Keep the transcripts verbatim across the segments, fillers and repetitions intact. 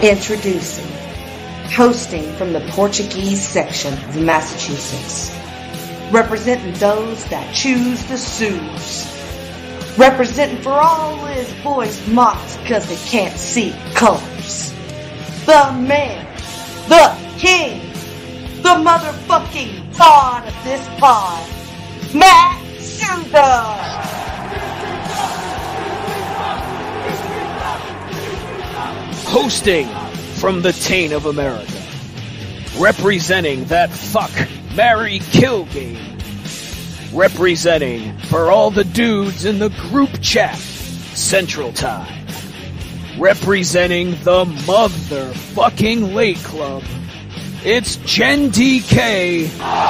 Introducing, hosting from the Portuguese section of Massachusetts, representing those that choose to soothe, representing for all his boys mocked because they can't see colors. The man, the king, the motherfucking pod of this pod, Matt Souza. Hosting from the taint of America, representing that fuck, marry, kill game, representing for all the dudes in the group chat, Central Time, representing the motherfucking Late Club, it's Gen D K.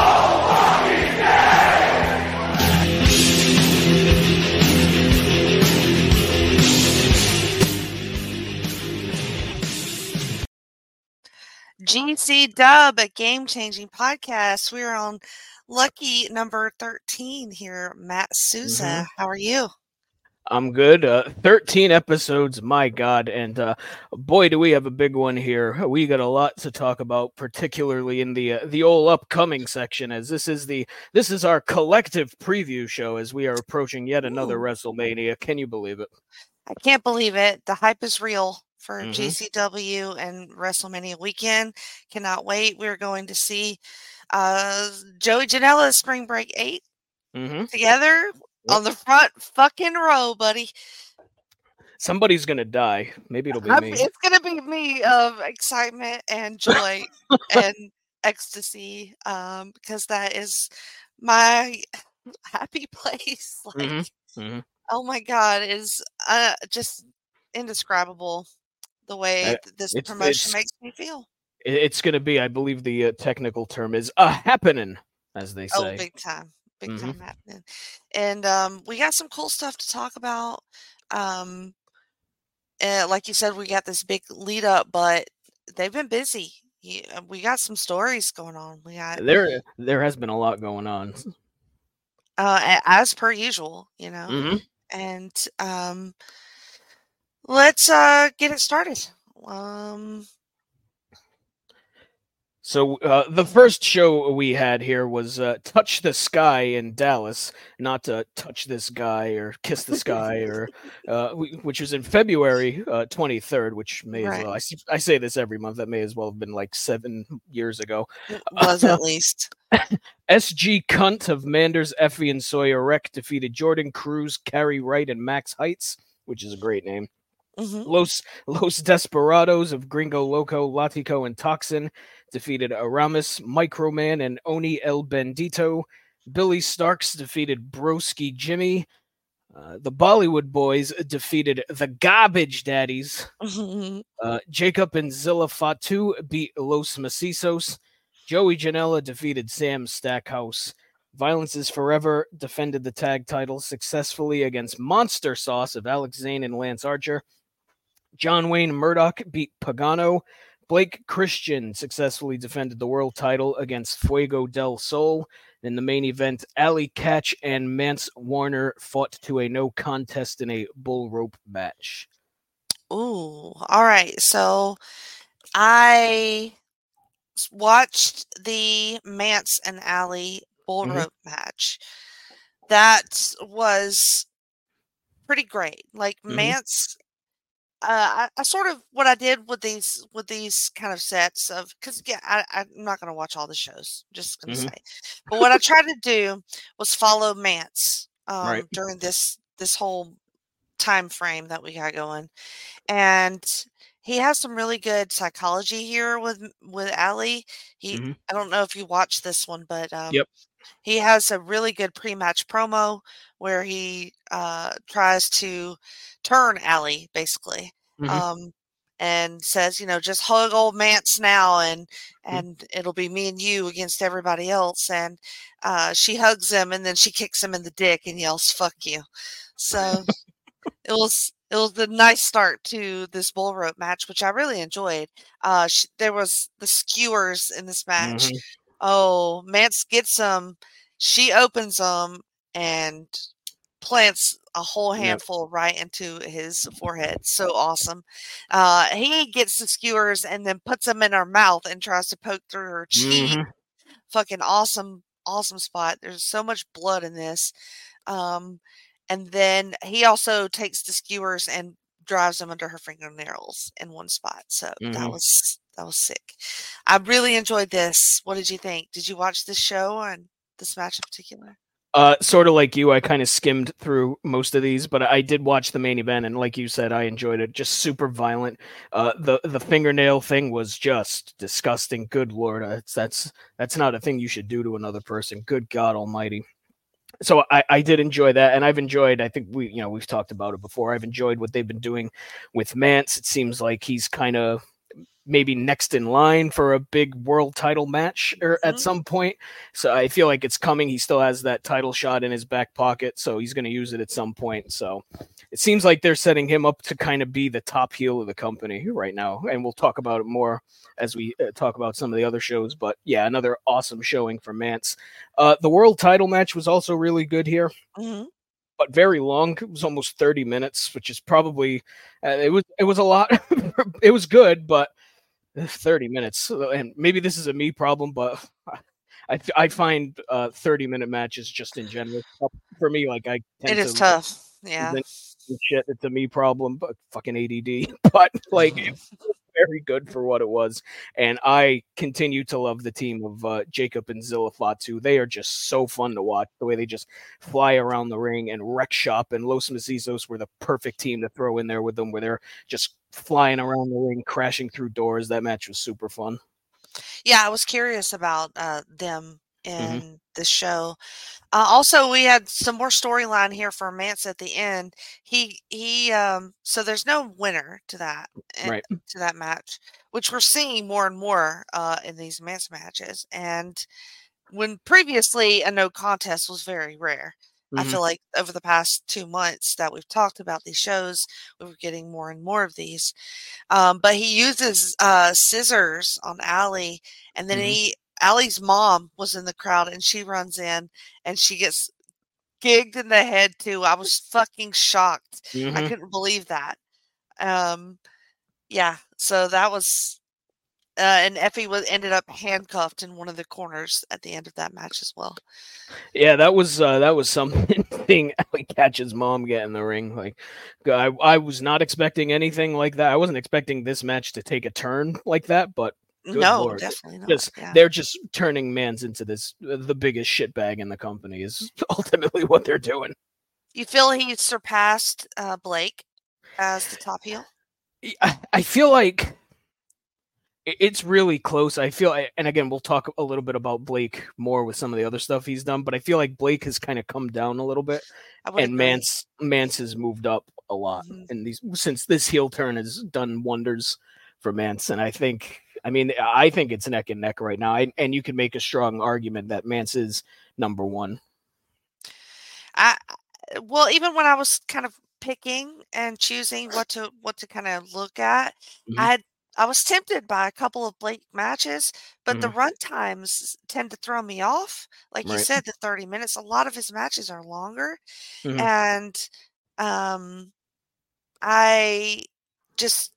G C Dub, a game-changing podcast. We're on lucky number thirteen here, Matt Souza. Mm-hmm. How are you? I'm good. Uh, thirteen episodes, my God, and uh, boy, do we have a big one here. We got a lot to talk about, particularly in the uh, the old upcoming section, as this is the this is our collective preview show as we are approaching yet another Ooh. WrestleMania. Can you believe it? I can't believe it. The hype is real for mm-hmm. G C W and WrestleMania weekend. Cannot wait. We're going to see uh, Joey Janela's Spring Break eight mm-hmm. together yep. on the front fucking row, buddy. Somebody's going to die. Maybe it'll be I'm, me. It's going to be me of excitement and joy and ecstasy um, because that is my happy place. Like, mm-hmm. Mm-hmm. oh my God, it is uh, just indescribable. The way uh, this it's, promotion it's, makes me feel. It's going to be, I believe the uh, technical term is a happening, as they say. Oh, big time. Big mm-hmm. time happening. And um, we got some cool stuff to talk about. Um, and like you said, we got this big lead up, but they've been busy. Yeah, we got some stories going on. We got There, there has been a lot going on. Uh, as per usual, you know. Mm-hmm. And um, let's uh, get it started. Um, so uh, the first show we had here was uh, Touch the Sky in Dallas, not uh, Touch This Guy or Kiss the Sky, or uh, which was in February uh, twenty-third, which may right. as well, I, I say this every month, that may as well have been like seven years ago. It was at least. S G Cunt of Manders, Effie, and Sawyer Wreck defeated Jordan Cruz, Carrie Wright, and Max Heights, which is a great name. Mm-hmm. Los Los Desperados of Gringo Loco, Latico, and Toxin defeated Aramis, Microman, and Oni El Bandito. Billy Starks defeated Broski Jimmy. Uh, the Bollywood Boys defeated the Garbage Daddies. Mm-hmm. Uh, Jacob and Zilla Fatu beat Los Macizos. Joey Janela defeated Sam Stackhouse. Violence is Forever defended the tag titles successfully against Monster Sauce of Alex Zane and Lance Archer. John Wayne Murdoch beat Pagano. Blake Christian successfully defended the world title against Fuego del Sol. In the main event, Ali Catch and Mance Warner fought to a no contest in a bull rope match. Ooh, all right. So I watched the Mance and Ali bull mm-hmm. rope match. That was pretty great. Like mm-hmm. Mance, uh, I, I sort of what I did with these with these kind of sets of because yeah, I, I'm not going to watch all the shows. Just going to mm-hmm. say, but what I tried to do was follow Mance um, right. during this this whole time frame that we got going, and he has some really good psychology here with with Ali. He, mm-hmm. I don't know if you watched this one, but um, yep. he has a really good pre-match promo where he uh, tries to turn Ali, basically, mm-hmm. um, and says, you know, just hug old Mance now, and and mm-hmm. it'll be me and you against everybody else. And uh, she hugs him, and then she kicks him in the dick and yells, "Fuck you." So it was. It was a nice start to this bull rope match, which I really enjoyed. Uh, sh- there was the skewers in this match. Mm-hmm. Oh, Mance gets them. She opens them and plants a whole Yep. handful right into his forehead. So awesome. Uh, he gets the skewers and then puts them in her mouth and tries to poke through her cheek. Mhm. Fucking awesome, awesome spot. There's so much blood in this. Um, and then he also takes the skewers and drives them under her fingernails in one spot. So that Mhm. was that was sick. I really enjoyed this. What did you think? Did you watch this show and this match in particular? Uh, sort of like you, I kind of skimmed through most of these, but I did watch the main event, and like you said, I enjoyed it. Just super violent. Uh, the the fingernail thing was just disgusting. Good lord, that's that's that's not a thing you should do to another person. Good God Almighty. So I, I did enjoy that, and I've enjoyed. I think we, you know, we've talked about it before. I've enjoyed what they've been doing with Mance. It seems like he's kind of maybe next in line for a big world title match or at Mhm. some point. So I feel like it's coming. He still has that title shot in his back pocket, so he's going to use it at some point. So it seems like they're setting him up to kind of be the top heel of the company right now. And we'll talk about it more as we uh, talk about some of the other shows. But yeah, another awesome showing for Mance. Uh, the world title match was also really good here. Mhm. But very long. It was almost thirty minutes, which is probably uh, it was it was a lot. It was good, but thirty minutes, and maybe this is a me problem, but I I find uh, thirty minute matches just in general for me. Like I It tend is to tough. Yeah. shit. It's a me problem, but fucking A D D. But like it was very good for what it was, and I continue to love the team of uh, Jacob and Zilla Fatu. They are just so fun to watch. The way they just fly around the ring and wreck shop, and Los Macizos were the perfect team to throw in there with them, where they're just flying around the ring, crashing through doors. That match was super fun. Yeah, I was curious about uh, them in Mhm. the show. Uh, also, we had some more storyline here for Mance at the end. He he. Um, so there's no winner to that eh, Right. to that match, which we're seeing more and more uh, in these Mance matches. And when previously a no contest was very rare. I Mhm. feel like over the past two months that we've talked about these shows, we were getting more and more of these. Um, but he uses uh, scissors on Allie, and then Mhm. he Allie's mom was in the crowd, and she runs in, and she gets gigged in the head too. I was fucking shocked. I Mhm. couldn't believe that. Um, yeah, so that was. Uh, and Effie was ended up handcuffed in one of the corners at the end of that match as well. Yeah, that was uh, that was something. Seeing Allie Catch's mom get in the ring, like I, I was not expecting anything like that. I wasn't expecting this match to take a turn like that, but good No, lord, definitely not. just Yeah. they're just turning Mans into this the biggest shitbag in the company is ultimately what they're doing. You feel he surpassed uh, Blake as the top heel? I, I feel like it- it's really close. I feel, and again, we'll talk a little bit about Blake more with some of the other stuff he's done, but I feel like Blake has kind of come down a little bit, I would and agree. Mance Mance has moved up a lot, Mhm. and these since this heel turn has done wonders for Mance, and I think, I mean, I think it's neck and neck right now, I, and you can make a strong argument that Mance is number one. I well, even when I was kind of picking and choosing what to what to kind of look at, Mhm. I had I was tempted by a couple of Blake matches, but the Mhm. run times tend to throw me off. Like you Right. said, the thirty minutes, a lot of his matches are longer. Mhm. And um I just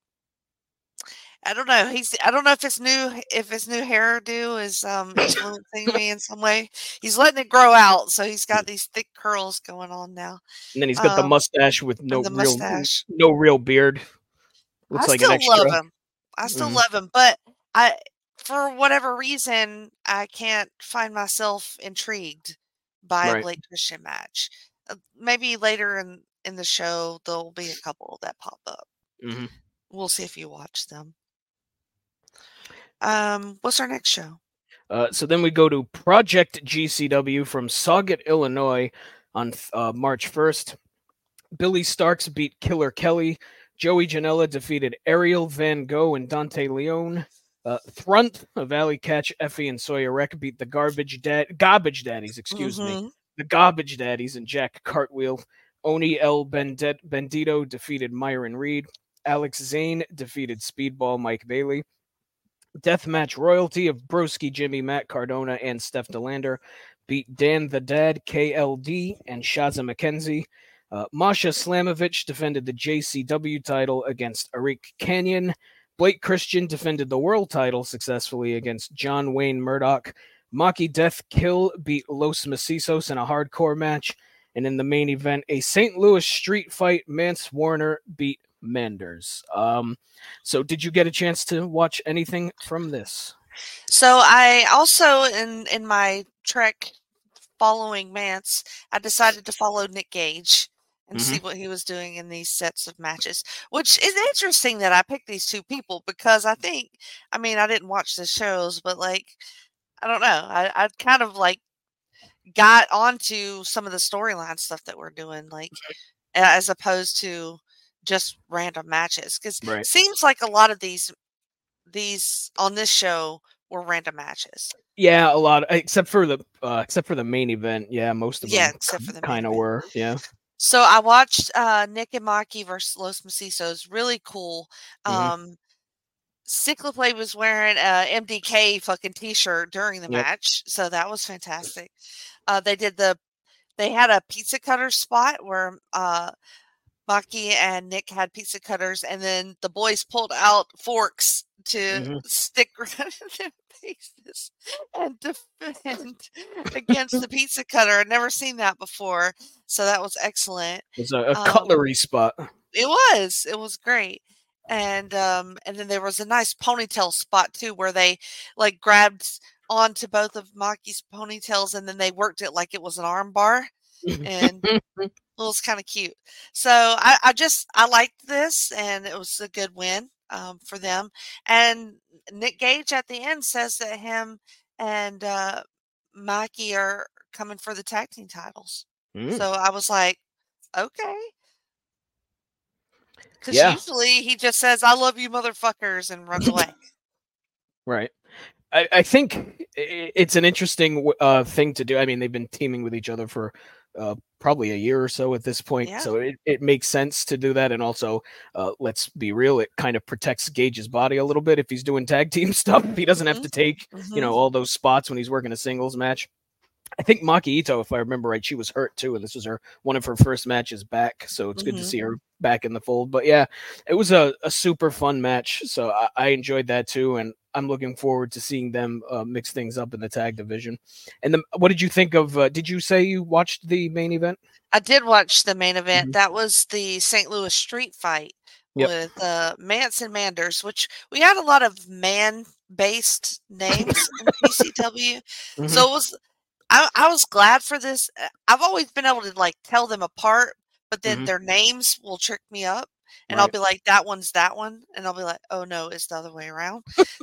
I don't know. He's I don't know if his new if his new hairdo is um influencing me in some way. He's letting it grow out, so he's got these thick curls going on now. And then he's got the Um mustache with no and the real mustache. no real beard. I Looks like an still love extra. him. I still Mhm. love him, but I for whatever reason, I can't find myself intrigued by a Right. Blake Christian match. Uh, maybe later in in the show there'll be a couple that pop up. Mhm. We'll see if you watch them. Um, what's our next show? Uh, so then we go to Project G C W from Sauget, Illinois on uh, March first. Billy Starks beat Killer Kelly. Joey Janela defeated Ariel Van Gogh and Dante Leone. Uh, Thrunt of Alley Catch, Effie, and Sawyer Wreck beat the Garbage Dad, Garbage Daddies, excuse me. Mhm. The Garbage Daddies and Jack Cartwheel. Oni El Bendet- Bendito defeated Myron Reed. Alex Zane defeated Speedball Mike Bailey. Deathmatch Royalty of Broski, Jimmy, Matt Cardona, and Steph DeLander beat Dan the Dad, K L D, and Shaza McKenzie. Uh, Masha Slamovich defended the J C W title against Arik Canyon. Blake Christian defended the world title successfully against John Wayne Murdoch. Maki Death Kill beat Los Macisos in a hardcore match. And in the main event, a Saint Louis street fight, Mance Warner beat Manders. Um, so did you get a chance to watch anything from this? So I also, in, in my trek following Mance, I decided to follow Nick Gage and Mhm. see what he was doing in these sets of matches, which is interesting that I picked these two people because I think, I mean, I didn't watch the shows, but like, I don't know. I, I kind of like got onto some of the storyline stuff that we're doing, like as opposed to just random matches. Because Right. it seems like a lot of these these on this show were random matches. Yeah, a lot, except for the uh, except for the main event. Yeah, most of Yeah, them except for the main kind of event. were. Yeah. So I watched uh, Nick and Maki versus Los Macisos. Really cool. Mhm. Um, Cycloplay was wearing a M D K fucking t-shirt during the Yep. match, so that was fantastic. Uh, they did the they had a pizza cutter spot where uh, Maki and Nick had pizza cutters, and then the boys pulled out forks to Mhm. stick around in their faces and defend against the pizza cutter. I'd never seen that before, so that was excellent. It's a, a Um, cutlery spot. It was. It was great. And um and then there was a nice ponytail spot too where they like grabbed onto both of Maki's ponytails and then they worked it like it was an arm bar, and it was kind of cute. So I, I just I liked this and it was a good win um for them. And Nick Gage at the end says that him and uh Maki are coming for the tag team titles. Mm. So I was like, okay. Because Yeah. usually he just says, I love you, motherfuckers, and runs away. Right. I, I think i- it's an interesting uh, thing to do. I mean, they've been teaming with each other for uh, probably a year or so at this point. Yeah. So it, it makes sense to do that. And also, uh, let's be real, it kind of protects Gage's body a little bit if he's doing tag team stuff. He doesn't have Mhm. to take, you know, all those spots when he's working a singles match. I think Maki Ito, if I remember right, she was hurt too, and this was her one of her first matches back. So it's good to Mhm. see her back in the fold. But yeah, it was a, a super fun match. So I, I enjoyed that too, and I'm looking forward to seeing them uh, mix things up in the tag division. And the, what did you think of? Uh, did you say you watched the main event? I did watch the main event. Mhm. That was the Saint Louis street fight Yep. with uh, Mance and Manders, which we had a lot of man-based names in P C W. Mhm. So it was. I, I was glad for this. Uh, I've always been able to like tell them apart, but then Mhm. their names will trick me up. And I'll Right. be like, that one's that one. And I'll be like, oh no, it's the other way around.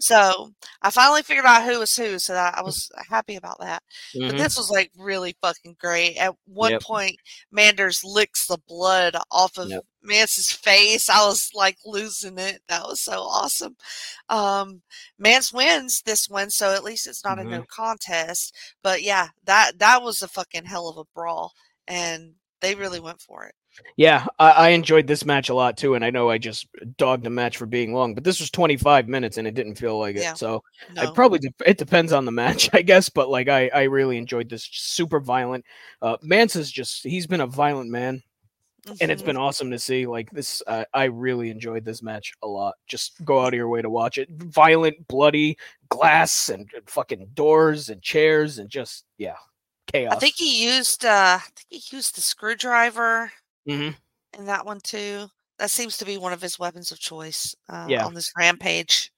So I finally figured out who was who. So that I was happy about that. But Mhm. this was like really fucking great. At one Yep. point, Manders licks the blood off of Yep. Mance's face. I was like losing it. That was so awesome. Um, Mance wins this one, so at least it's not a no Mhm. contest. But yeah, that that was a fucking hell of a brawl, and they really went for it. Yeah, I, I enjoyed this match a lot too, and I know I just dogged the match for being long, but this was twenty-five minutes and it didn't feel like it. Yeah. So I No. probably de- it depends on the match, I guess, but like I I really enjoyed this. Super violent. Uh, Mance is just he's been a violent man, and it's Mhm. been awesome to see. Like this, uh, I really enjoyed this match a lot. Just go out of your way to watch it. Violent, bloody, glass and and fucking doors and chairs and just yeah, chaos. I think he used uh I think he used the screwdriver hmm in that one too. That seems to be one of his weapons of choice uh, Yeah. on this rampage.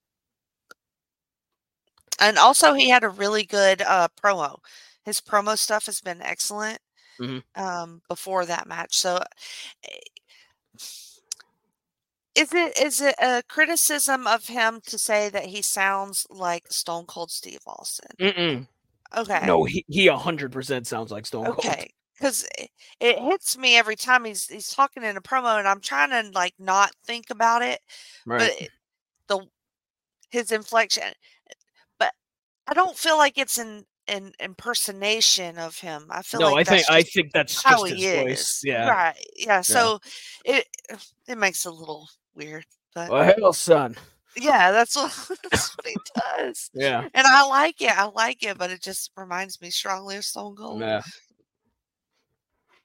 And also, he had a really good uh, promo. His promo stuff has been excellent Mhm. um, before that match. So, eh, is it is it a criticism of him to say that he sounds like Stone Cold Steve Austin? Mm-mm. Okay. No, he he a hundred percent sounds like Stone Cold. Okay, because it, it hits me every time he's he's talking in a promo, and I'm trying to like not think about it, Right. but it- the his inflection, but I don't feel like it's an an impersonation of him. I feel No, like I think that's I just think that's how just his he voice. is. Yeah. Right. Yeah. So it it makes it a little weird, but Well, hell, son. yeah, that's what that's what he does. Yeah. And I like it. I like it, but it just reminds me strongly of Stone Cold. Yeah.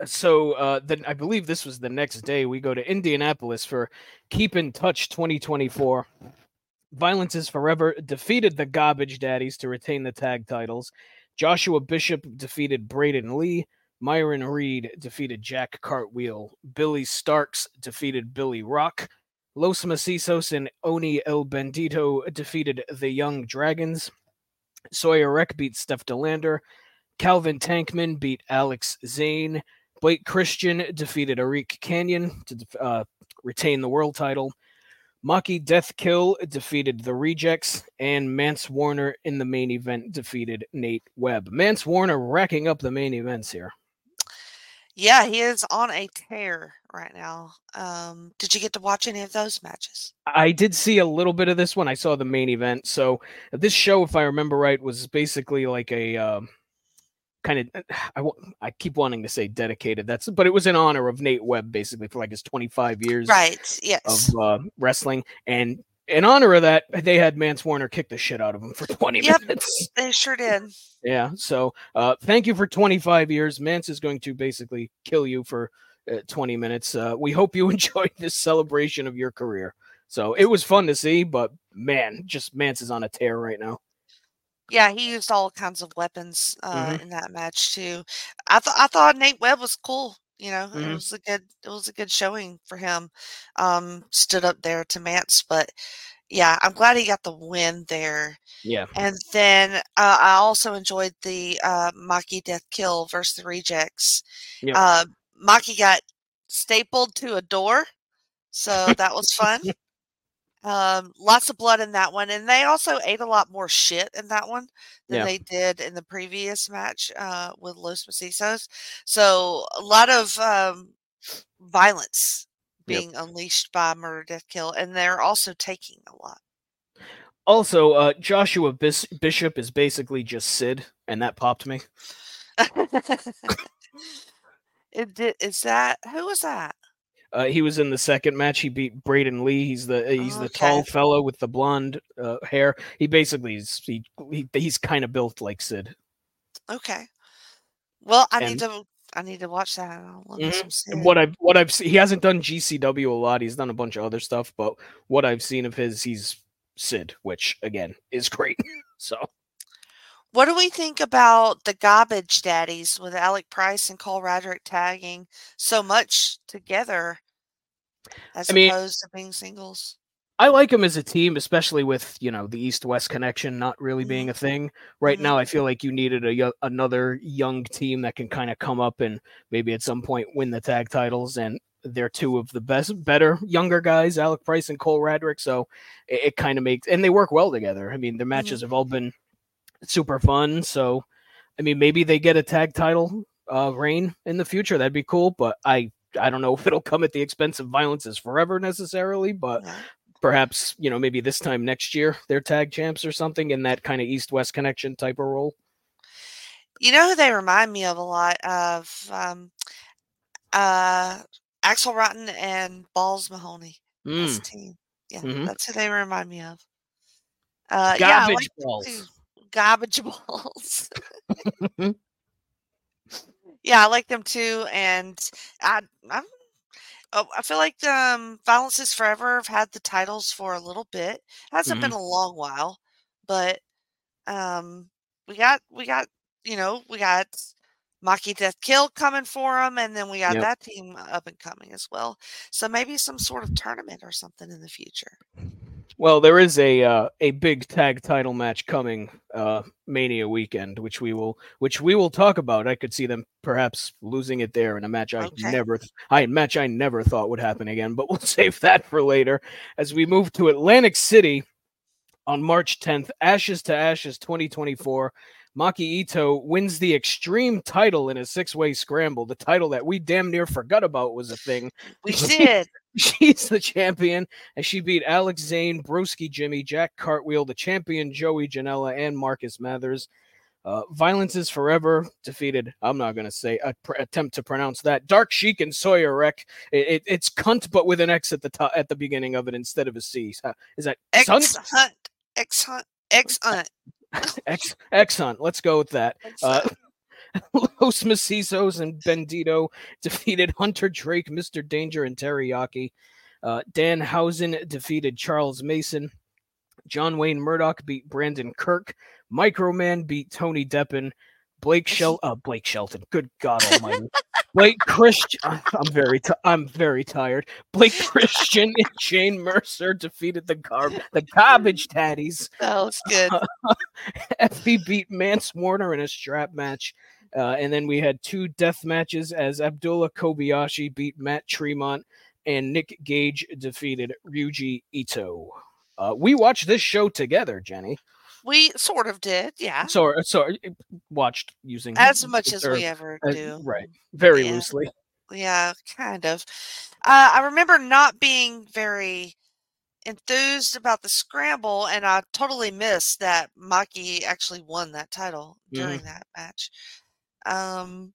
so uh, then I believe this was the next day. We go to Indianapolis for Keep in Touch twenty twenty-four. Violence is Forever defeated the Garbage Daddies to retain the tag titles. Joshua Bishop defeated Braden Lee. Myron Reed defeated Jack Cartwheel. Billy Starks defeated Billy Rock. Los Macisos and Oni El Bandito defeated the Young Dragons. Sawyer Wreck beat Steph DeLander. Calvin Tankman beat Alex Zane. Blake Christian defeated Arik Canyon to uh, retain the world title. Maki Death Kill defeated the Rejects, and Mance Warner in the main event defeated Nate Webb. Mance Warner racking up the main events here. Yeah, he is on a tear right now. Um, did you get to watch any of those matches? I did see a little bit of this one. I saw the main event. So this show, if I remember right, was basically like a uh, kind of, I, I keep wanting to say dedicated. That's, but it was in honor of Nate Webb, basically, for like his twenty-five years right, yes. of uh, wrestling. And in honor of that, they had Mance Warner kick the shit out of him for twenty yep, minutes. They sure did. Yeah, so uh, thank you for twenty-five years. Mance is going to basically kill you for uh, twenty minutes. Uh, we hope you enjoyed this celebration of your career. So it was fun to see, but man, just Mance is on a tear right now. Yeah, he used all kinds of weapons uh, mm-hmm. in that match too. I thought I thought Nate Webb was cool. You know, mm-hmm. it was a good it was a good showing for him. Um, stood up there to Mance, but yeah, I'm glad he got the win there. Yeah. And then uh, I also enjoyed the uh, Maki Death Kill versus the Rejects. Yep. Uh, Maki got stapled to a door, so that was fun. Um, lots of blood in that one, and they also ate a lot more shit in that one than yeah. they did in the previous match uh, with Los Macisos. So a lot of um, violence being yep. unleashed by Murder Death Kill, and they're also taking a lot. Also, uh, Joshua Bis- Bishop is basically just Sid, and that popped me. it did. Is that who was that? Uh, he was in the second match. He beat Braden Lee. He's the he's okay. the tall fellow with the blonde uh, hair. He basically is he, he he's kind of built like Sid. Okay. Well, I and, need to I need to watch that. I'll love mm-hmm. some Sid. What I've what I've seen, he hasn't done G C W a lot. He's done a bunch of other stuff, but what I've seen of his, he's Sid, which again is great. So. What do we think about the Garbage Daddies with Alec Price and Cole Radrick tagging so much together as I mean, opposed to being singles? I like them as a team, especially with, you know, the East-West connection not really being a thing. Right mm-hmm. now, I feel like you needed a another young team that can kind of come up and maybe at some point win the tag titles. And they're two of the best, better, younger guys, Alec Price and Cole Radrick. So it, it kind of makes, and they work well together. I mean, their matches mm-hmm. have all been super fun. So, I mean, maybe they get a tag title uh, reign in the future. That'd be cool. But I, I don't know if it'll come at the expense of Violence is Forever necessarily. But yeah. perhaps, you know, maybe this time next year they're tag champs or something in that kind of East-West connection type of role. You know who they remind me of a lot of? Um, uh, Axel Rotten and Balls Mahoney. Mm. That's a team. Yeah, mm-hmm. that's who they remind me of. Uh, Garbage yeah, I like balls. Garbage balls. Yeah, I like them too, and I, I'm, oh, I feel like um, Violence is Forever have had the titles for a little bit. It hasn't mm-hmm. been a long while, but um, we got we got you know we got Maki Death Kill coming for them, and then we got yep. that team up and coming as well. So maybe some sort of tournament or something in the future. Well, there is a uh, a big tag title match coming uh, Mania weekend, which we will which we will talk about. I could see them perhaps losing it there in a match I okay. never I match I never thought would happen again, but we'll save that for later. As we move to Atlantic City on March tenth, Ashes to Ashes twenty twenty-four. Maki Ito wins the Extreme title in a six-way scramble, the title that we damn near forgot about was a thing. We did. She's the champion, and she beat Alex Zane, Broski Jimmy, Jack Cartwheel, the champion Joey Janela, and Marcus Mathers. Uh, Violence is Forever defeated, I'm not going to say, uh, pr- attempt to pronounce that, Dark Sheik and Sawyer Wreck. It, it, it's cunt, but with an X at the top, at the beginning of it instead of a C. Uh, is that X Hunt? X Hunt? X Hunt. X X Hunt. Let's go with that. Uh, Los Macizos and Bandito defeated Hunter Drake, Mister Danger, and Teriyaki. Uh, Danhausen defeated Charles Mason. John Wayne Murdoch beat Brandon Kirk. Microman beat Tony Deppen. Blake Shel uh, Blake Shelton. Good God Almighty. Blake Christian. I'm very. T- I'm very tired. Blake Christian and Shane Mercer defeated the gar- the Garbage Daddies. That was good. Effie beat Mance Warner in a strap match. Uh, and then we had two death matches as Abdullah Kobayashi beat Matt Tremont and Nick Gage defeated Ryuji Ito. Uh, we watched this show together, Jenny. We sort of did, yeah. So, so watched using as much as we ever do, uh, right? Very yeah. loosely. Yeah, kind of. Uh, I remember not being very enthused about the scramble, and I totally missed that Maki actually won that title during mm-hmm. that match. Um,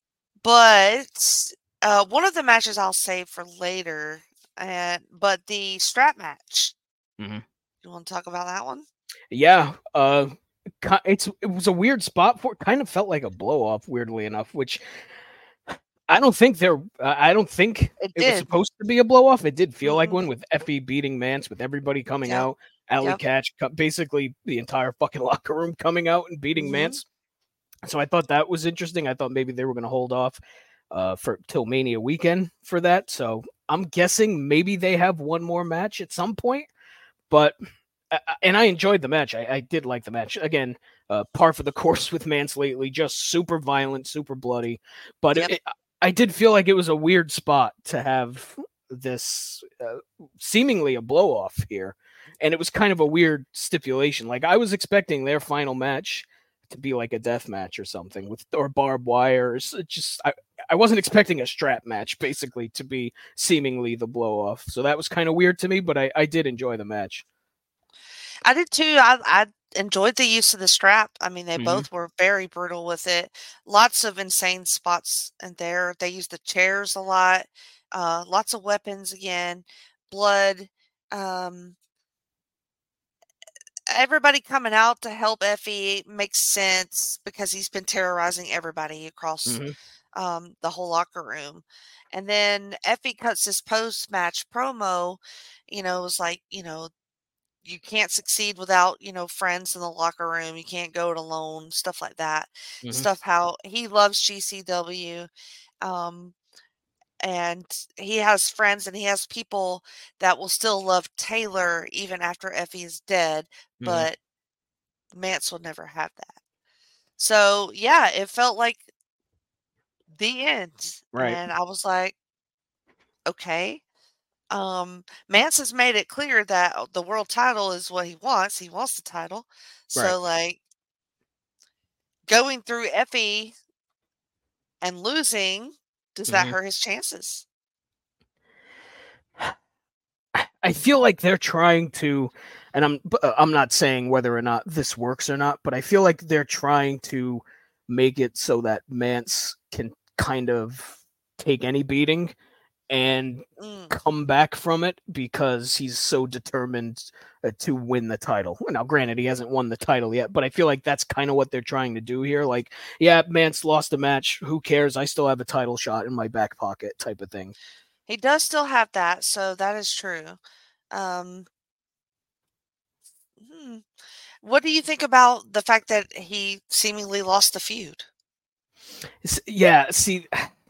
but uh, one of the matches I'll save for later, and but the strap match. Mm-hmm. You want to talk about that one? Yeah, uh, it's it was a weird spot for. It kind of felt like a blow off, weirdly enough. Which I don't think they're. Uh, I don't think it, it was supposed to be a blow off. It did feel mm-hmm. like one with Effie beating Mance, with everybody coming yep. out. Allie yep. Catch, basically the entire fucking locker room coming out and beating mm-hmm. Mance. So I thought that was interesting. I thought maybe they were going to hold off uh, for till Mania weekend for that. So I'm guessing maybe they have one more match at some point. But and I enjoyed the match. I, I did like the match. Again, uh, par for the course with Mance lately, just super violent, super bloody. But yep. it, it, I did feel like it was a weird spot to have this uh, seemingly a blow off here. And it was kind of a weird stipulation. Like I was expecting their final match to be like a death match or something with or barbed wire. Just I, I wasn't expecting a strap match basically to be seemingly the blow off. So that was kind of weird to me, but I, I did enjoy the match. I did too. I, I enjoyed the use of the strap. I mean, they mm-hmm. both were very brutal with it. Lots of insane spots in there. They used the chairs a lot. Uh, lots of weapons again. Blood. Um, everybody coming out to help Effie makes sense because he's been terrorizing everybody across mm-hmm. um, the whole locker room. And then Effie cuts his post-match promo. You know, it was like, you know, you can't succeed without, you know, friends in the locker room. You can't go it alone, stuff like that. Mm-hmm. Stuff how he loves G C W. Um, and he has friends and he has people that will still love Taylor even after Effie is dead. Mm-hmm. But Mance will never have that. So, yeah, it felt like the end. Right. And I was like, okay. Um, Mance has made it clear that the world title is what he wants. He wants the title. So, right. like, going through Effie and losing, does that mm-hmm. hurt his chances? I feel like they're trying to, and I'm I'm not saying whether or not this works or not, but I feel like they're trying to make it so that Mance can kind of take any beating and mm. come back from it because he's so determined uh, to win the title. Now, granted, he hasn't won the title yet, but I feel like that's kind of what they're trying to do here. Like, yeah, Mance lost a match. Who cares? I still have a title shot in my back pocket type of thing. He does still have that, so that is true. Um, hmm. What do you think about the fact that he seemingly lost the feud? Yeah, see...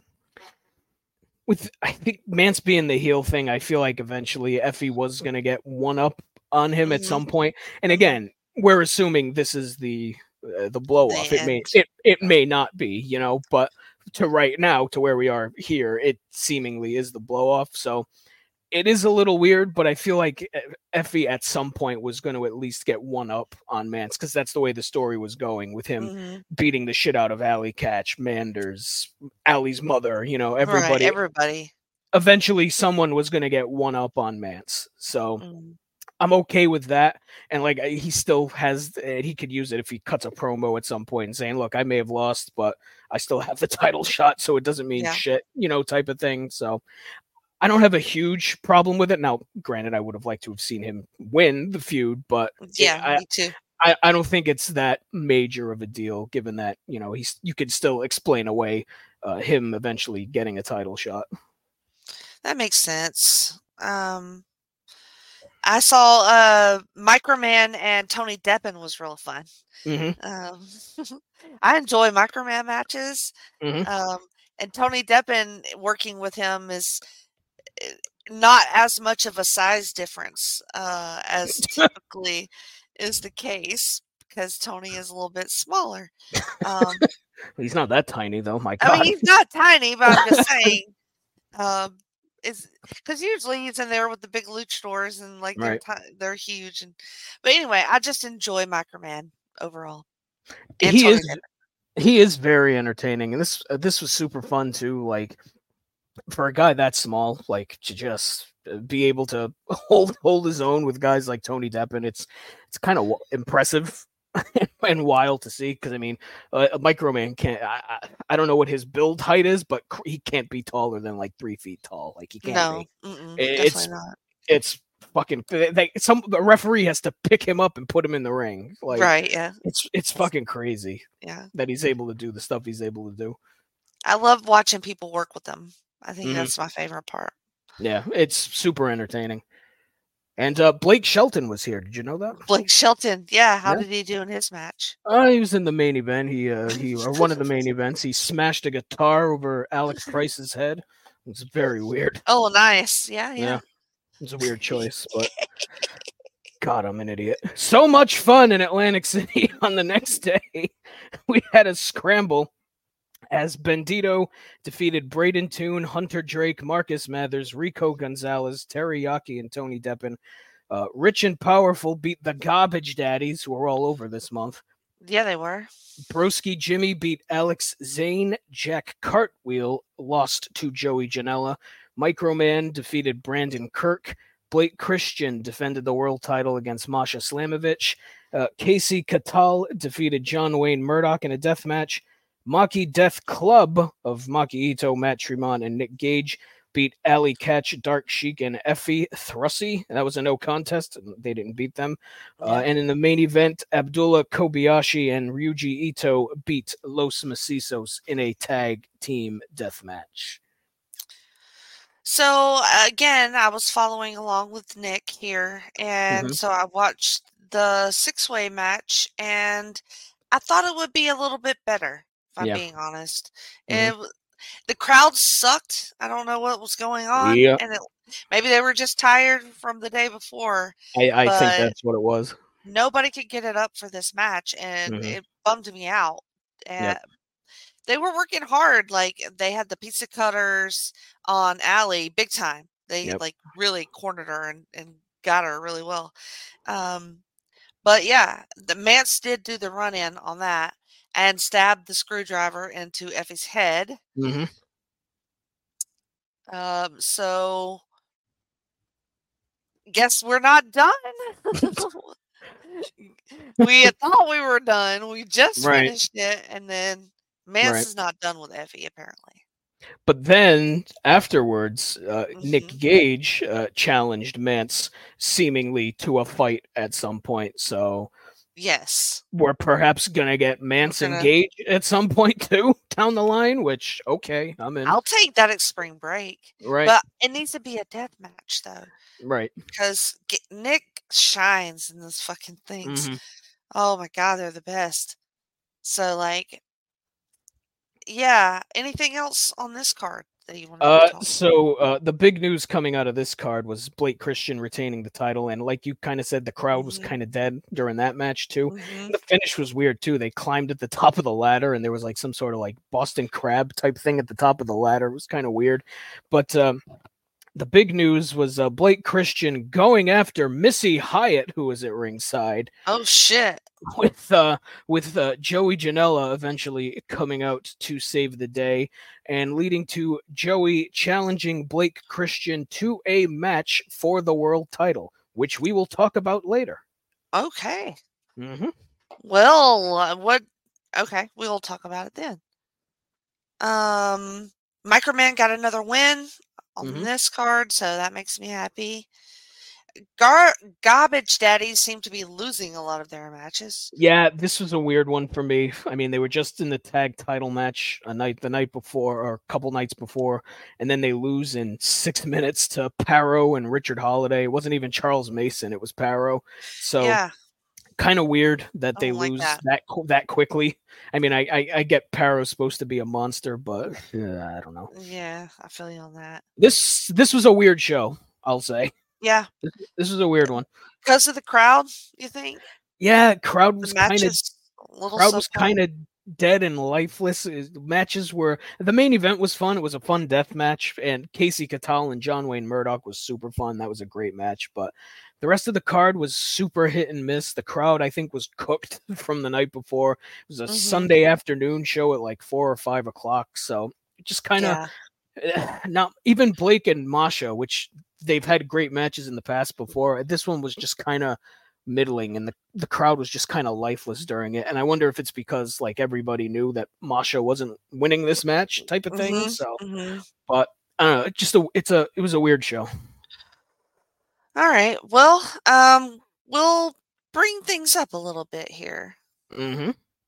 With I think Mance being the heel thing, I feel like eventually Effie was going to get one up on him mm-hmm. at some point. And again, we're assuming this is the uh, the blow off. It may it it may not be, you know, but to right now, to where we are here, it seemingly is the blow off. So it is a little weird, but I feel like Effie at some point was going to at least get one up on Mance because that's the way the story was going with him mm-hmm. beating the shit out of Allie Catch, Manders, Allie's mother, you know, everybody. Right, everybody. Eventually, someone was going to get one up on Mance. So mm-hmm. I'm okay with that. And like he still has, he could use it if he cuts a promo at some point and saying, look, I may have lost, but I still have the title shot. So it doesn't mean yeah. shit, you know, type of thing. So I don't have a huge problem with it. Now, granted, I would have liked to have seen him win the feud, but yeah, I, me too. I, I don't think it's that major of a deal, given that you know he's you could still explain away uh, him eventually getting a title shot. That makes sense. Um, I saw uh, Microman and Tony Deppen was real fun. Mm-hmm. Um, I enjoy Microman matches. Mm-hmm. Um, and Tony Deppen working with him is not as much of a size difference uh, as typically is the case because Tony is a little bit smaller. Um, He's not that tiny though. My God. I mean, he's not tiny, but I'm just saying. Um, is because usually he's in there with the big luchadors and like they're Right. ti- they're huge and but anyway, I just enjoy Microman overall. And He Tony is Deppen. he is very entertaining, and this uh, this was super fun too. Like for a guy that small, like to just uh, be able to hold hold his own with guys like Tony Deppen, it's it's kind of impressive and wild to see. Because I mean, uh, a Microman can't. I, I I don't know what his build height is, but cr- he can't be taller than like three feet tall. Like he can't No, be. mm-mm, It's definitely not. it's fucking. They, some the referee has to pick him up and put him in the ring. Like Right? Yeah, it's it's fucking crazy yeah. that he's able to do the stuff he's able to do. I love watching people work with them. I think Mhm. that's my favorite part. Yeah, it's super entertaining. And uh, Blake Shelton was here. Did you know that? Blake Shelton, yeah. How Yeah. did he do in his match? Uh, he was in the main event. He uh, he or one of the main events. He smashed a guitar over Alex Price's head. It was very weird. Oh, nice. Yeah, yeah. Yeah, it was a weird choice, but God, I'm an idiot. So much fun in Atlantic City on the next day. We had a scramble as Bandito defeated Braden Toon, Hunter Drake, Marcus Mathers, Rico Gonzalez, Teriyaki, and Tony Deppen. Uh, Rich and Powerful beat the Garbage Daddies, who are all over this month. Yeah, they were. Broski Jimmy beat Alex Zane. Jack Cartwheel lost to Joey Janela. Microman defeated Brandon Kirk. Blake Christian defended the world title against Masha Slamovich. Uh, Casey Catal defeated John Wayne Murdoch in a death match. Maki Death Club of Maki Ito, Matt Tremont, and Nick Gage beat Ali Catch, Dark Sheik, and Effie Thrussi. That was a no contest. They didn't beat them. Yeah. Uh, and in the main event, Abdullah Kobayashi and Ryuji Ito beat Los Macizos in a tag team death match. So again, I was following along with Nick here, and Mhm. so I watched the six-way match, and I thought it would be a little bit better, if I'm Yeah. being honest. Mhm. It w- the crowd sucked. I don't know what was going on, Yeah. and it, maybe they were just tired from the day before. I, I think But that's what it was. nobody could get it up for this match, and Mhm. it bummed me out. Yep. And they were working hard. Like they had the pizza cutters on Allie big time. They Yep. like really cornered her and, and got her really well. Um, but yeah, the Mance did do the run in on that and stabbed the screwdriver into Effie's head. Mhm. Um, so guess we're not done. We had thought we were done. We just Right. finished it, and then Mance Right. is not done with Effie apparently. But then afterwards, uh, Nick Mhm. Gage uh, challenged Mance seemingly to a fight at some point. So Yes. we're perhaps gonna get Mance gonna- and Gage at some point too down the line. Which okay, I'm in. I'll take that at spring break. Right. But it needs to be a death match though, right. because G- Nick shines in those fucking things. Mhm. Oh my god, they're the best. So like, yeah. Anything else on this card that you want to Uh, talk? so uh, the big news coming out of this card was Blake Christian retaining the title, and like you kind of said, the crowd was Mhm. kind of dead during that match too. Mhm. The finish was weird too. They climbed at the top of the ladder, and there was like some sort of like Boston Crab type thing at the top of the ladder. It was kind of weird, but um, the big news was uh, Blake Christian going after Missy Hyatt, who was at ringside, Oh shit. with uh, with uh, Joey Janela eventually coming out to save the day, and leading to Joey challenging Blake Christian to a match for the world title, which we will talk about later. Okay. Mm-hmm. Well, uh, what? Okay, we'll talk about it then. Um, Microman got another win on Mhm. this card, so that makes me happy. Gar- Garbage Daddies seem to be losing a lot of their matches. Yeah, this was a weird one for me. I mean, they were just in the tag title match a night the night before, or a couple nights before, and then they lose in six minutes to Paro and Richard Holiday. It wasn't even Charles Mason; it was Paro. So, yeah, kind of weird that I they don't like lose that. that that quickly. I mean, I I, I get Paro's supposed to be a monster, but uh, I don't know. Yeah, I feel you on that. This this was a weird show, I'll say. Yeah, This, this was a weird one. because of the crowd, you think? Yeah, crowd The was kind of matches, a little crowd was subpar? kind of dead and lifeless. Uh, Matches were the main event was fun. It was a fun death match, and Casey Catal and John Wayne Murdoch was super fun. That was a great match, but the rest of the card was super hit and miss. The crowd, I think, was cooked from the night before. It was a Mhm. Sunday afternoon show at like four or five o'clock, so it just kind of Yeah, not even Blake and Masha, which they've had great matches in the past before. This one was just kind of middling, and the, the crowd was just kind of lifeless during it. And I wonder if it's because like everybody knew that Masha wasn't winning this match type of thing. Mhm, So, mhm. but I don't know. It just a, it's a it was a weird show. All right. Well, um, we'll bring things up a little bit here. Mm-hmm.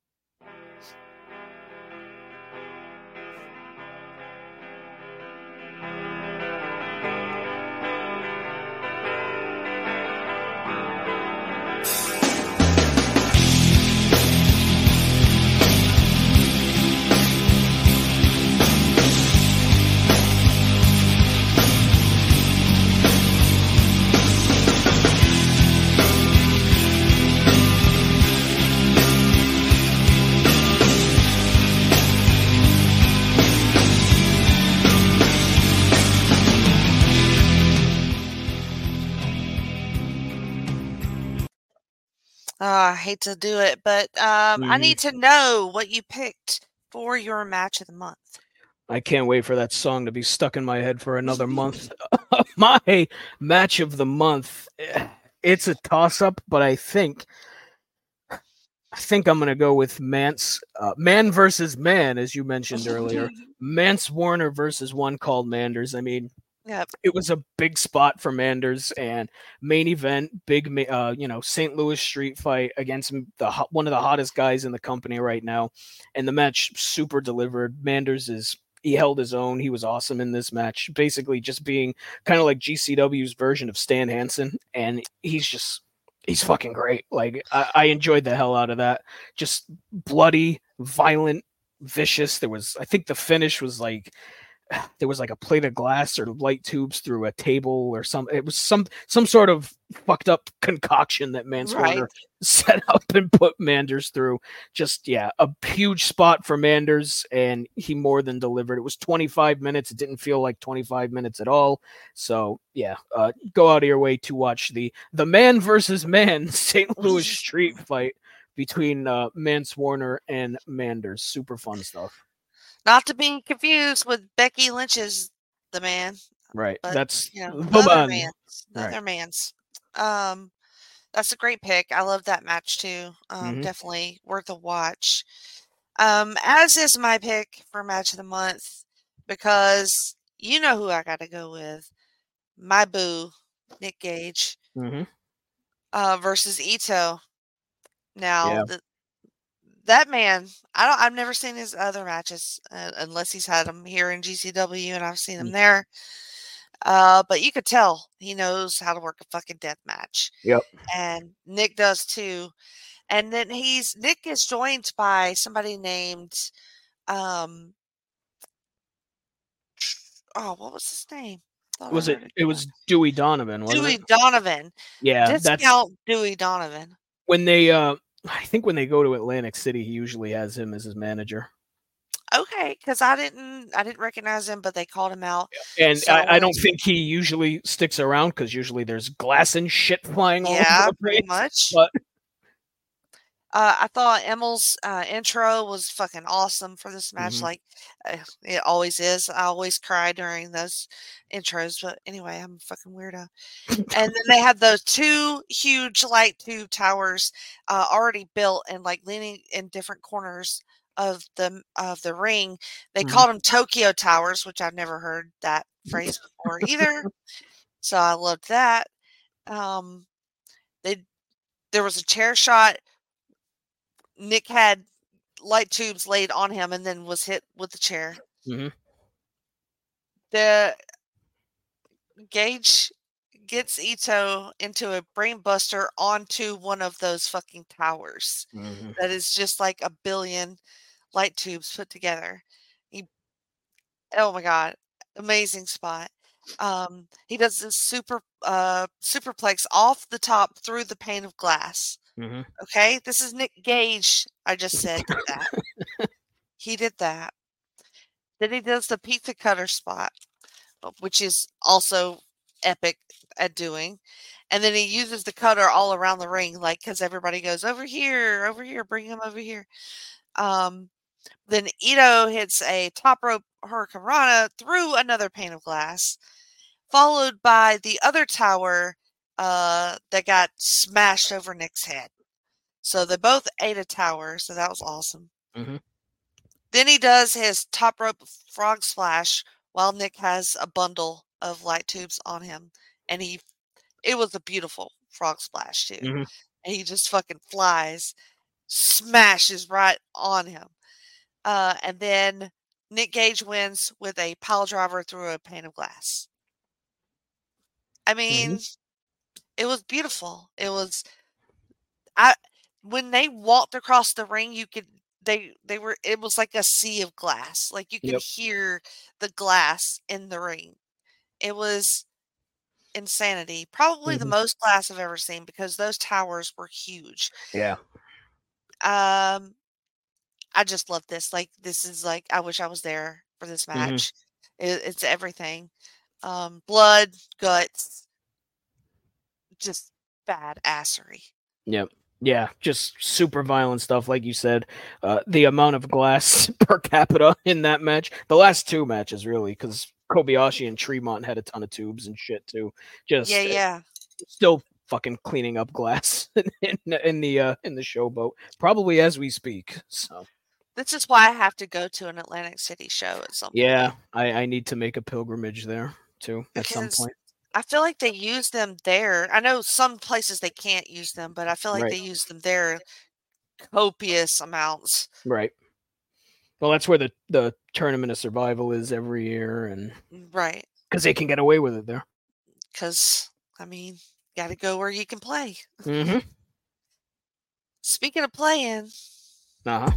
Uh, I hate to do it, but um, I Mhm. need to know what you picked for your match of the month. I can't wait for that song to be stuck in my head for another month. My match of the month. eh, It's a toss-up, but I think I think I'm gonna go with Mance, uh, man versus man, as you mentioned earlier. Mance Warner versus one called Manders. I mean, Yep. it was a big spot for Manders and main event, big, ma- uh, you know, Saint Louis street fight against m- the hot, one of the hottest guys in the company right now, and the match super delivered. Manders is he held his own. He was awesome in this match, basically just being kind of like G C W's version of Stan Hansen, and he's just he's fucking great. Like I, I enjoyed the hell out of that. Just bloody, violent, vicious. There was, I think, the finish was like there was like a plate of glass or light tubes through a table or some. It was some some sort of fucked up concoction that Mance Right. Warner set up and put Manders through. Just yeah, a huge spot for Manders, and he more than delivered. It was twenty-five minutes. It didn't feel like twenty-five minutes at all. So yeah, uh, go out of your way to watch the the man versus man Saint Louis street fight between uh, Mance Warner and Manders. Super fun stuff. Not to be confused with Becky Lynch's The Man, Right. but That's you know, the the other man. man's, the Right. other man's. Um, that's a great pick. I love that match too. Um, Mhm. definitely worth a watch. Um, as is my pick for match of the month, because you know who I got to go with. My boo, Nick Gage, Mm-hmm. uh, versus Ito. Now, Yeah. the, that man, I don't. I've never seen his other matches uh, unless he's had them here in G C W, and I've seen him Mm. there. Uh, but you could tell he knows how to work a fucking death match, Yep. and Nick does too. And then he's Nick is joined by somebody named, um, oh, what was his name? Thought I Was it? heard It was Dewey Donovan, wasn't Dewey it? Donovan. Yeah. That's Discount Dewey Donovan. when they. Uh, I think when they go to Atlantic City, he usually has him as his manager. Okay, because I didn't, I didn't recognize him, but they called him out. And So, I, I uh, don't think he usually sticks around because usually there's glass and shit flying all Yeah, over the pretty place. much. But Uh, I thought Emil's uh, intro was fucking awesome for this match. Mhm. Like uh, it always is. I always cry during those intros. But anyway, I'm a fucking weirdo. And then they had those two huge light tube towers uh, already built and like leaning in different corners of the of the ring. They Mhm. called them Tokyo Towers, which I've never heard that phrase before either. So I loved that. Um, they there was a chair shot. Nick had light tubes laid on him and then was hit with the chair. Mm-hmm. The Gage gets Ito into a brain buster onto one of those fucking towers. Mm-hmm. That is just like a billion light tubes put together. He, oh my god, amazing spot. Um, he does this super uh superplex off the top through the pane of glass. Mm-hmm. Okay, this is Nick Gage. I just said did that. He did that. Then he does the pizza cutter spot, which is also epic at doing. And then he uses the cutter all around the ring, like because everybody goes over here, over here, bring him over here. Um, then Ito hits a top rope hurricanrana through another pane of glass, followed by the other tower uh, that got smashed over Nick's head. So they both ate a tower, so that was awesome. Mm-hmm. Then he does his top rope frog splash while Nick has a bundle of light tubes on him. And he, it was a beautiful frog splash too. Mm-hmm. And he just fucking flies, smashes right on him. Uh, and then Nick Gage wins with a pile driver through a pane of glass. I mean, mm-hmm. It was beautiful. It was, I, when they walked across the ring, you could, they, they were, it was like a sea of glass. Like you could yep. hear the glass in the ring. It was insanity. Probably mm-hmm. the most glass I've ever seen because those towers were huge. Yeah. Um, I just love this. Like, this is like, I wish I was there for this match. Mm-hmm. It, it's everything. Um, blood, guts, just badassery. Yep. Yeah, just super violent stuff, like you said. Uh, the amount of glass per capita in that match. The last two matches, really, because Kobayashi and Tremont had a ton of tubes and shit, too. Just Yeah, yeah. Uh, still fucking cleaning up glass in, in the uh, in the showboat, probably as we speak. So this is why I have to go to an Atlantic City show at some point. Yeah, I, I need to make a pilgrimage there, too, at because some point. I feel like they use them there. I know some places they can't use them, but I feel like right. they use them there copious amounts. Right. Well, that's where the, the Tournament of Survival is every year. and Right. Because they can get away with it there. Because, I mean, got to go where you can play. Mm-hmm. Speaking of playing. Uh-huh.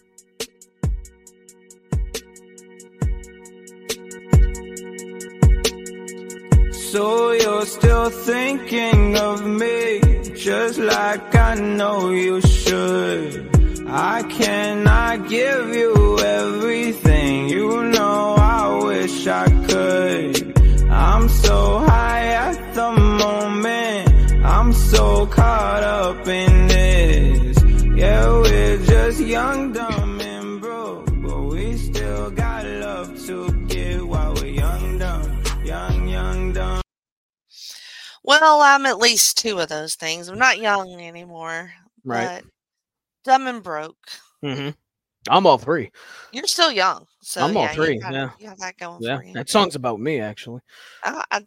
So you're still thinking of me, just like I know you should. I cannot give you everything, you know I wish I could. I'm so high at the moment, I'm so caught up in this. Yeah, we're just young, dumb, and broke, but we still got love to give while we're young, dumb, young, young, dumb. Well, I'm at least two of those things. I'm not young anymore. Right. But dumb and broke. Mm-hmm. I'm all three. You're still young. So I'm all yeah, three. You got, yeah. You have that going yeah. for you. That song's about me, actually. Uh, I...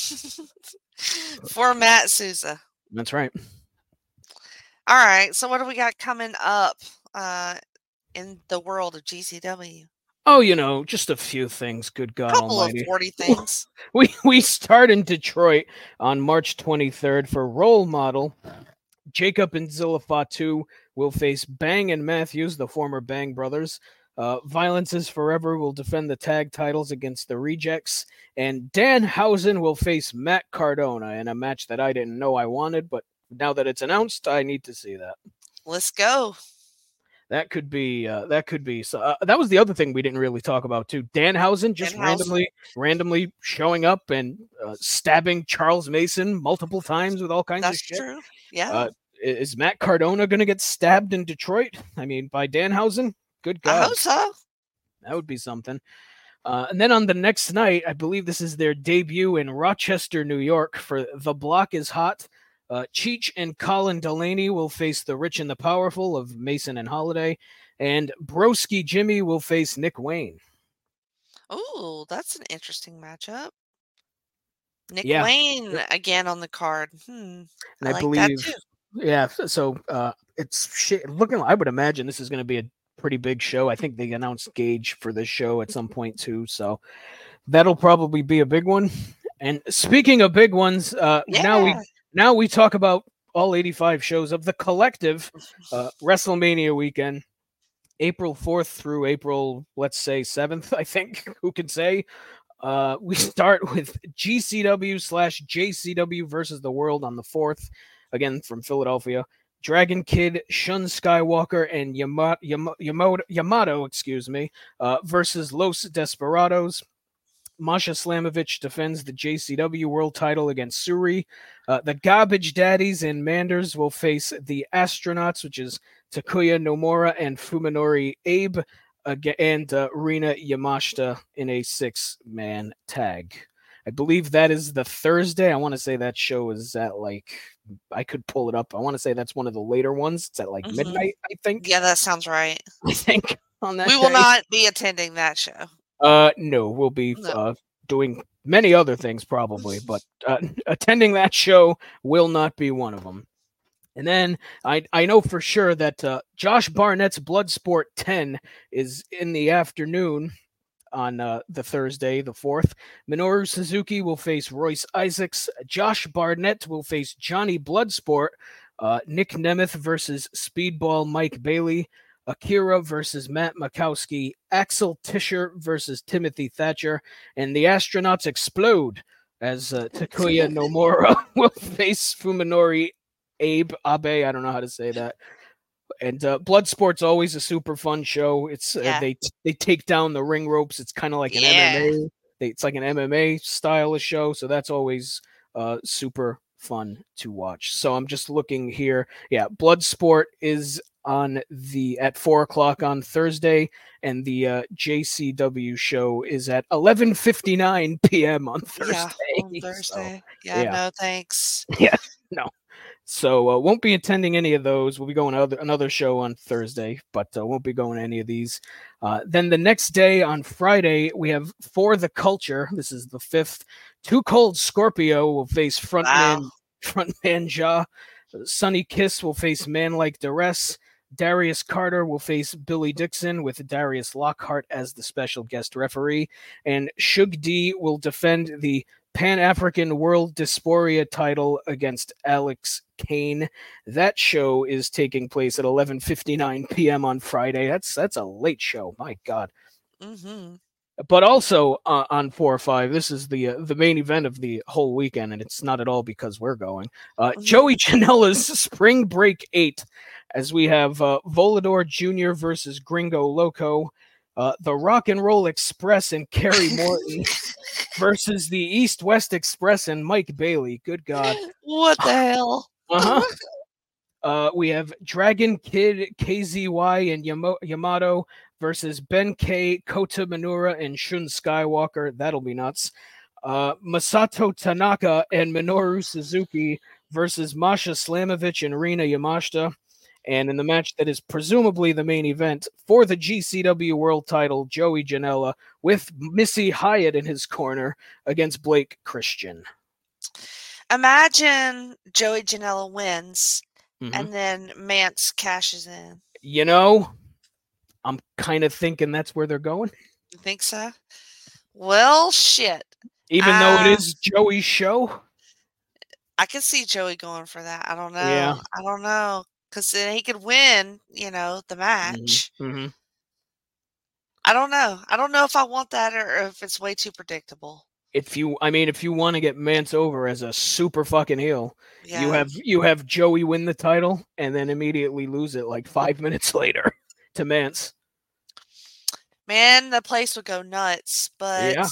For Matt Souza. That's right. All right. So what do we got coming up uh, in the world of G C W? Oh, you know, just a few things. Good God Couple Almighty. of forty things. We we start in Detroit on March twenty-third for Role Model. Jacob and Zilla Fatu will face Bang and Matthews, the former Bang brothers. Uh, Violence is Forever will defend the tag titles against the Rejects. And Danhausen will face Matt Cardona in a match that I didn't know I wanted, but now that it's announced, I need to see that. Let's go. That could be. Uh, that could be. So uh, that was the other thing we didn't really talk about too. Danhausen just Danhausen. randomly, randomly showing up and uh, stabbing Charles Mason multiple times with all kinds That's of shit. true. Yeah. Uh, is Matt Cardona going to get stabbed in Detroit? I mean, by Danhausen? Good God. I hope so. That would be something. Uh, and then on the next night, I believe this is their debut in Rochester, New York for The Block is Hot. Uh, Cheech and Colin Delaney will face the Rich and the Powerful of Mason and Holiday, and Broski Jimmy will face Nick Wayne. Oh, that's an interesting matchup. Nick Yeah. Wayne Yep. again on the card. Hmm. And I, I, like believe, that too. yeah. So uh, it's shit, looking. I would imagine this is going to be a pretty big show. I think they announced Gage for this show at some point too, so that'll probably be a big one. And speaking of big ones, uh, Yeah. now we now we talk about all eighty-five shows of the collective uh, WrestleMania weekend, April fourth through April, let's say seventh. I think who can say. Uh, we start with G C W slash J C W versus the World on the fourth, again from Philadelphia. Dragon Kid, Shun Skywalker, and Yamato, Yamato, Yamato excuse me, uh, versus Los Desperados. Masha Slamovich defends the J C W World title against Suri. Uh, the Garbage Daddies and Manders will face the Astronauts, which is Takuya Nomura and Fuminori Abe, uh, and uh, Rina Yamashita in a six-man tag. I believe that is the Thursday. I want to say that show is at like, I could pull it up. I want to say that's one of the later ones. It's at like mm-hmm. midnight, I think. Yeah, that sounds right. I think on that We day. will not be attending that show. Uh, no, we'll be no. uh, doing many other things probably, but uh, attending that show will not be one of them. And then I I know for sure that uh, Josh Barnett's Bloodsport ten is in the afternoon on uh, the Thursday, the fourth. Minoru Suzuki will face Royce Isaacs. Josh Barnett will face Johnny Bloodsport. Uh, Nick Nemeth versus Speedball Mike Bailey. Akira versus Matt Makowski, Axel Tischer versus Timothy Thatcher, and the Astronauts explode as uh, Takuya Nomura will face Fuminori Abe, Abe, I don't know how to say that. And uh, Bloodsport's always a super fun show. It's uh, yeah. they they take down the ring ropes. It's kind of like an yeah. M M A. They, it's like an M M A style of show, so that's always uh, super fun to watch. So I'm just looking here. Yeah, Bloodsport is on the at four o'clock on Thursday, and the uh, J C W show is at eleven fifty-nine p.m. on Thursday. Yeah, on Thursday. So, yeah, yeah, no thanks. Yeah, no. So uh, won't be attending any of those. We'll be going to other, another show on Thursday, but uh, won't be going to any of these. Uh, then the next day on Friday, we have For the Culture. This is the fifth. Too Cold Scorpio will face frontman wow. frontman Ja. Sunny Kiss will face Man Like Duress. Darius Carter will face Billy Dixon with Darius Lockhart as the special guest referee. And Shug D will defend the Pan-African World Dysphoria title against Alex Kane. That show is taking place at eleven fifty-nine p.m. on Friday. That's that's a late show. My God. Mm-hmm. But also uh, on four or five, this is the uh, the main event of the whole weekend, and it's not at all because we're going. Uh, mm-hmm. Joey Janela's Spring Break eight, as we have uh, Volador Junior versus Gringo Loco, uh, the Rock and Roll Express and Kerry Morton versus the East West Express and Mike Bailey. Good God. What the hell? Uh-huh. Uh, we have Dragon Kid, K Z Y, and Yamo- Yamato versus Ben K, Kota Minura, and Shun Skywalker. That'll be nuts. Uh, Masato Tanaka and Minoru Suzuki versus Masha Slamovich and Rina Yamashita. And in the match that is presumably the main event for the G C W World title, Joey Janela with Missy Hyatt in his corner against Blake Christian. Imagine Joey Janela wins, mm-hmm. and then Mance cashes in. You know, I'm kind of thinking that's where they're going. You think so? Well, shit. Even uh, though it is Joey's show? I can see Joey going for that. I don't know. Yeah. I don't know. Because then he could win, you know, the match. Mm-hmm. I don't know. I don't know if I want that or if it's way too predictable. If you, I mean, if you want to get Mance over as a super fucking heel, yeah. you have you have Joey win the title and then immediately lose it like five minutes later to Mance. Man, the place would go nuts. But yeah.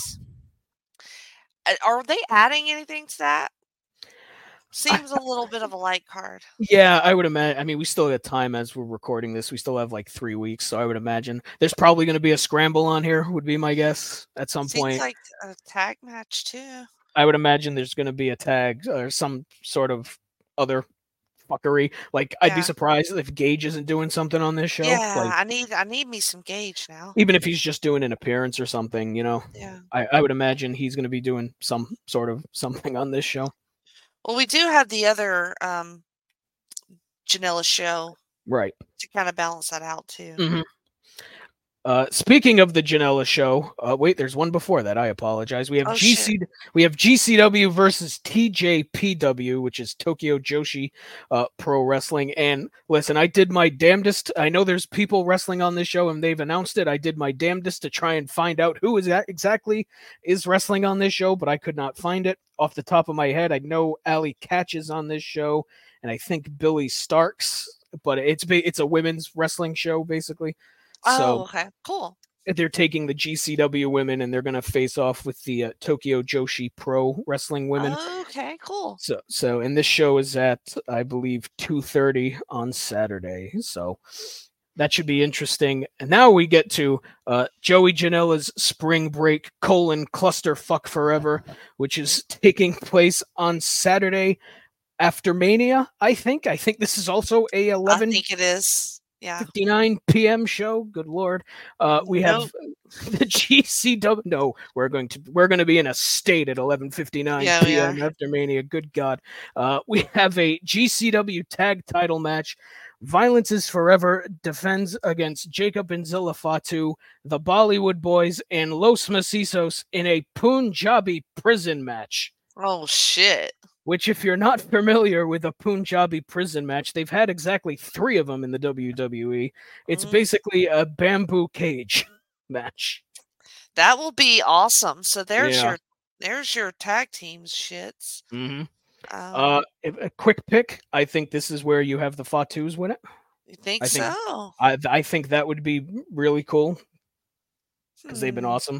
Are they adding anything to that? Seems a little bit of a light card. Yeah, I would imagine. I mean, we still got time as we're recording this. We still have like three weeks, so I would imagine there's probably going to be a scramble on here. Would be my guess at some Seems point. Like a tag match too. I would imagine there's going to be a tag or some sort of other fuckery. Like, I'd be Yeah. surprised if Gage isn't doing something on this show. Yeah, Like, I need I need me some Gage now. even if he's just doing an appearance or something, you know, Yeah. I, I would imagine he's going to be doing some sort of something on this show. Well, we do have the other um, Janela show Right. to kind of balance that out too. Mm-hmm. Uh, speaking of the Janela show, uh, wait, there's one before that. I apologize. We have Oh, G C, shit. we have G C W versus T J P W, which is Tokyo Joshi uh, Pro Wrestling. And listen, I did my damnedest. I know there's people wrestling on this show, and they've announced it. I did my damnedest to try and find out who is that exactly is wrestling on this show, but I could not find it off the top of my head. I know Allie Catch is on this show, and I think Billy Starks, but it's it's a women's wrestling show basically. Oh, So okay, cool. they're taking the G C W women and they're going to face off with the uh, Tokyo Joshi Pro Wrestling women. Okay, cool. So, so, and this show is at, I believe, two thirty on Saturday. So that should be interesting. And now we get to uh, Joey Janela's Spring Break colon Clusterfuck Forever, which is taking place on Saturday after Mania. I think. I think this is also a eleven. I think it is. Yeah. fifty-nine p.m. show. Good Lord. Uh, we Nope. have the G C W. No, we're going to we're going to be in a state at eleven fifty-nine Yeah, we p.m. are. after Mania. Good God. Uh, we have a G C W tag title match. Violence is Forever defends against Jacob and Zilla Fatu, the Bollywood Boys, and Los Macisos in a Punjabi prison match. Oh shit. Which, if you're not familiar with a Punjabi prison match, they've had exactly three of them in the W W E. It's Mm. basically a bamboo cage match. That will be awesome. So there's Yeah. your there's your tag teams shits. Mm-hmm. Um, Uh, if- a quick pick. I think this is where you have the Fatus win it. you think, I think- so? I I think that would be really cool because they've been Hmm. awesome.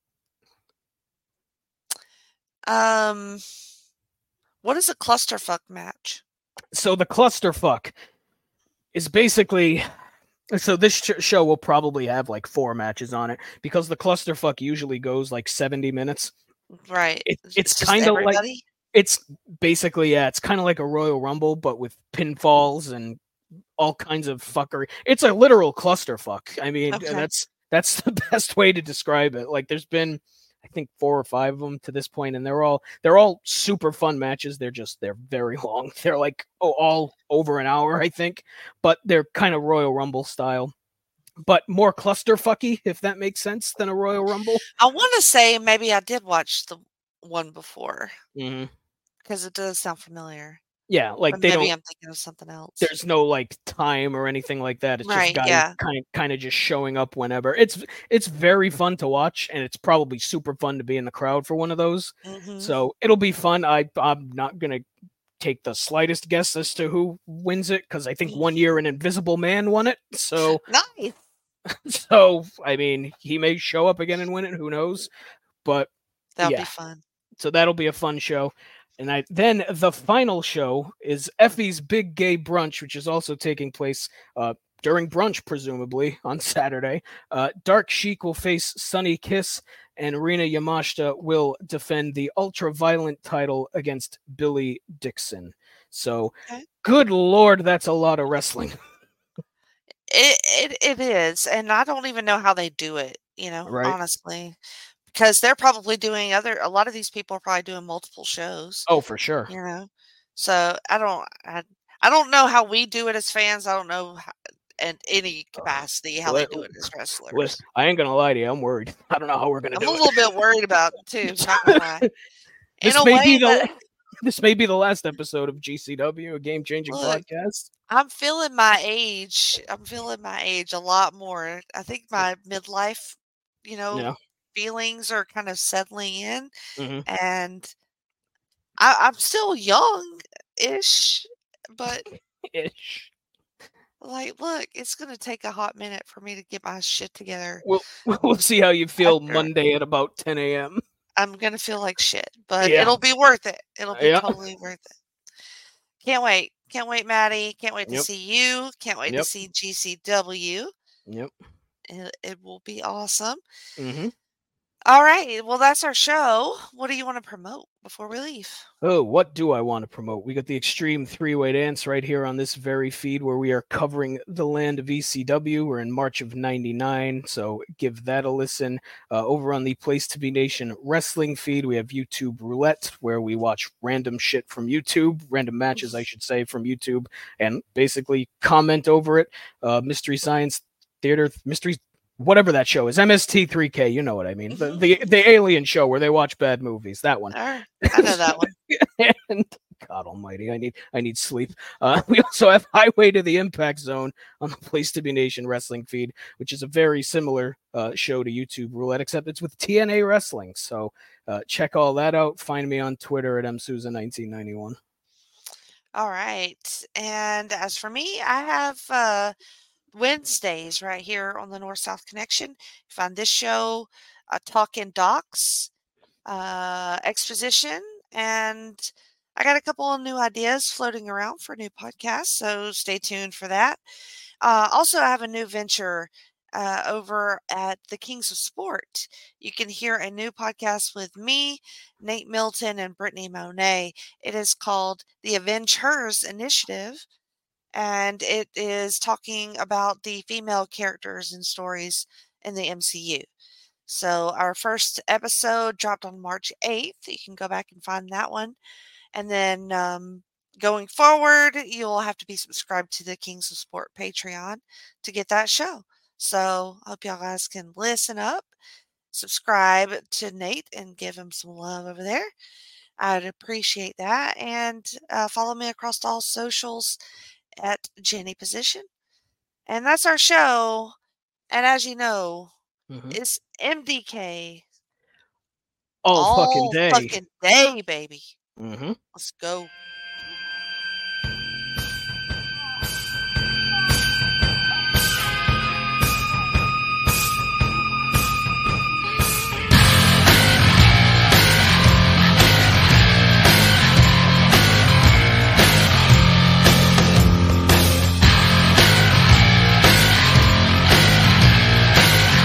Um, what is a clusterfuck match? So the clusterfuck is basically. So this sh- show will probably have like four matches on it because the clusterfuck usually goes like seventy minutes. Right. It- it's just kinda like- everybody? It's basically, yeah, it's kind of like a Royal Rumble, but with pinfalls and all kinds of fuckery. It's a literal clusterfuck. I mean, Okay. that's that's the best way to describe it. Like, there's been, I think, four or five of them to this point, and they're all they're all super fun matches. They're just they're very long. They're like oh, all over an hour, I think, but they're kind of Royal Rumble style, but more clusterfucky, if that makes sense, than a Royal Rumble. I want to say maybe I did watch the one before Mm-hmm. because it does sound familiar. Yeah, like But they maybe don't. I'm thinking of something else. There's no like time or anything like that. It's Right, just guys yeah. kind of kind of just showing up whenever. It's it's very fun to watch, and it's probably super fun to be in the crowd for one of those. Mhm. So it'll be fun. I I'm not gonna take the slightest guess as to who wins it because I think one year an Invisible Man won it. So Nice. so I mean he may show up again and win it. Who knows? But That'll yeah. be fun. so that'll be a fun show. And I then the final show is Effie's Big Gay Brunch, which is also taking place uh, during brunch, presumably on Saturday. Uh, Dark Sheik will face Sunny Kiss, and Rina Yamashita will defend the ultra-violent title against Billy Dixon. So, Okay. good Lord, that's a lot of wrestling. It, it it is, and I don't even know how they do it. You know, Right. honestly, because they're probably doing other. A lot of these people are probably doing multiple shows. Oh, for sure. You know, so I don't. I, I don't know how we do it as fans. I don't know how, in any capacity how Let- they do it as wrestlers. Listen, I ain't gonna lie to you. I'm worried. I don't know how we're gonna I'm do a it. little bit worried about it too. Not gonna lie. This In a may way, be the but this may be the last episode of G C W, a game changing Look, podcast. I'm feeling my age. I'm feeling my age a lot more. I think my midlife, you know, Yeah. feelings are kind of settling in, Mhm. and I, I'm still young-ish, but Ish. like, look, it's gonna take a hot minute for me to get my shit together. We'll we'll see how you feel After- Monday at about ten a.m. I'm gonna feel like shit, but Yeah. it'll be worth it. It'll be Yeah. totally worth it. Can't wait. Can't wait, Maddie. Can't wait to Yep. see you. Can't wait Yep. to see G C W. Yep. It, it will be awesome. Mm-hmm. All right. Well, that's our show. What do you want to promote before we leave? Oh, what do I want to promote? We got the Extreme Three-Way Dance right here on this very feed where we are covering the land of E C W. We're in March of ninety-nine, so give that a listen. Uh, over on the Place to Be Nation wrestling feed, we have YouTube Roulette where we watch random shit from YouTube, random matches, I should say, from YouTube, and basically comment over it. Uh, Mystery Science Theater, Mystery whatever that show is, M S T three K, you know what I mean. The, the the alien show where they watch bad movies, that one. I know that one. And God almighty, I need I need sleep. Uh, we also have Highway to the Impact Zone on the Place to Be Nation wrestling feed, which is a very similar uh, show to YouTube Roulette, except it's with T N A Wrestling. So uh, check all that out. Find me on Twitter at m souza nineteen ninety-one. All right. And as for me, I have uh, Wednesdays right here on the North-South Connection. Find this show, uh, Talking Docs, uh, Exposition, and I got a couple of new ideas floating around for new podcasts, so stay tuned for that. Uh, also, I have a new venture uh, over at the Kings of Sport. You can hear a new podcast with me, Nate Milton, and Brittany Monet. It is called the Avenge Hers Initiative, and it is talking about the female characters and stories in the M C U. So our first episode dropped on March eighth. You can go back and find that one. And then um, going forward, you'll have to be subscribed to the Kings of Sport Patreon to get that show. So I hope y'all guys can listen up, subscribe to Nate, and give him some love over there. I'd appreciate that. And uh, follow me across all socials at Jenny Position. And that's our show. And as you know, mm-hmm. it's M D K all, all fucking day. fucking day, baby. Mm-hmm. Let's go.